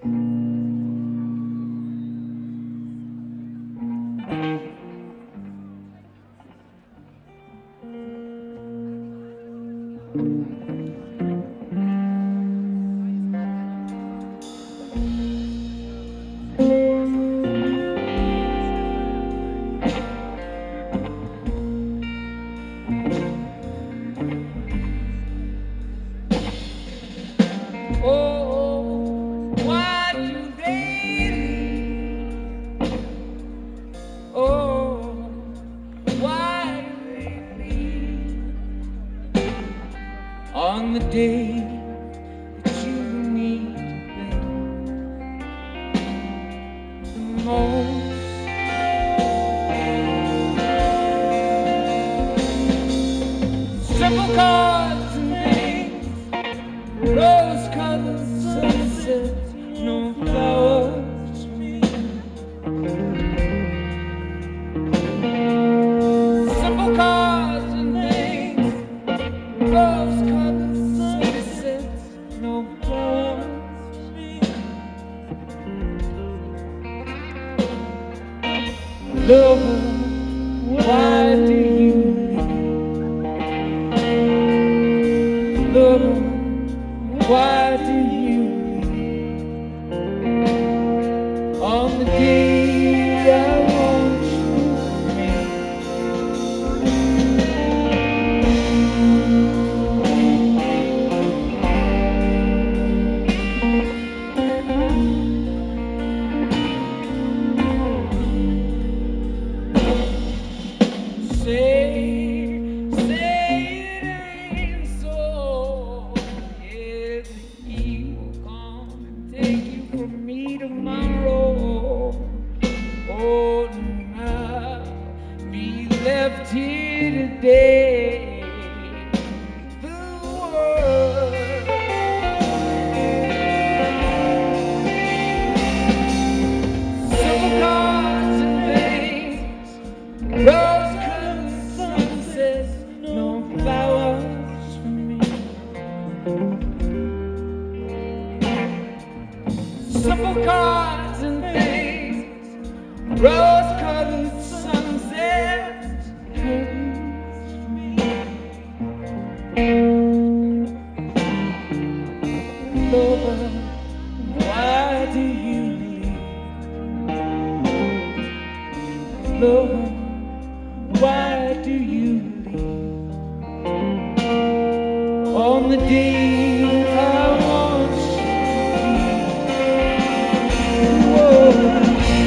Oh, why do they leave? Oh, why do they leave on the day that you need them the most? Simple cards and things, rose-colored sunsets, no flowers for me. Simple cards and things, rose-colored sunsets, no flowers for me. Lover, why do you leave? Lover, why do you leave on the day I want you for me? Say it ain't so. Yeah, he will come and take you from me tomorrow. Oh, and I'll be left here today. The world. Simple cards and things, rose-colored sunsets, no flowers for me. Simple cards and things, rose-colored sunsets, curtains for me. Lover, why do you leave? Lover, why do you leave on the day I want you? Whoa.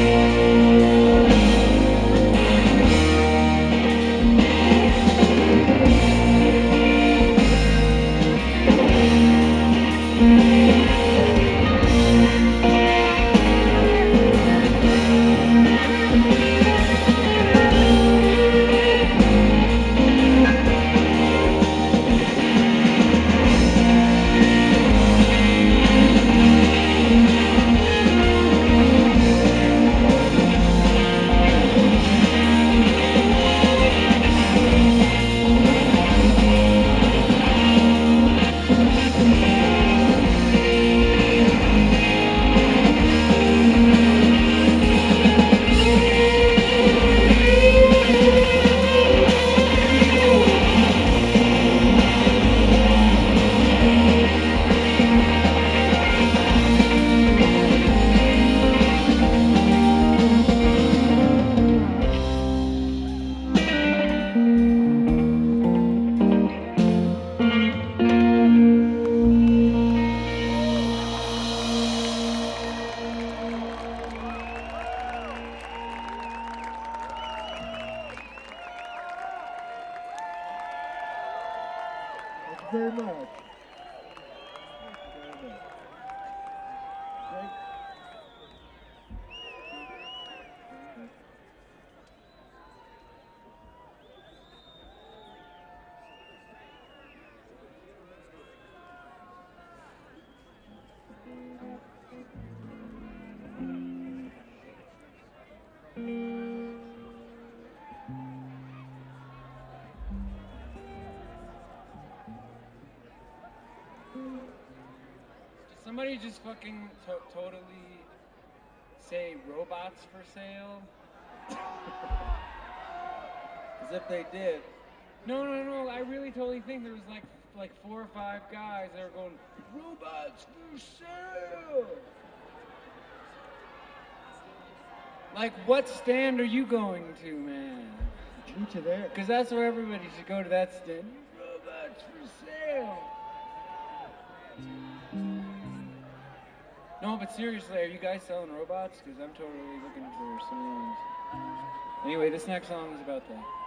Very much. somebody just fucking totally say robots for sale? As if they did. No. I really totally think there was like 4 or 5 guys that were going, robots for sale. Like, what stand are you going to, man? Meet you there. Because that's where everybody should go, to that stand. Robots for sale. No, but seriously, are you guys selling robots? Because I'm totally looking for some ones. Anyway, this next song is about that.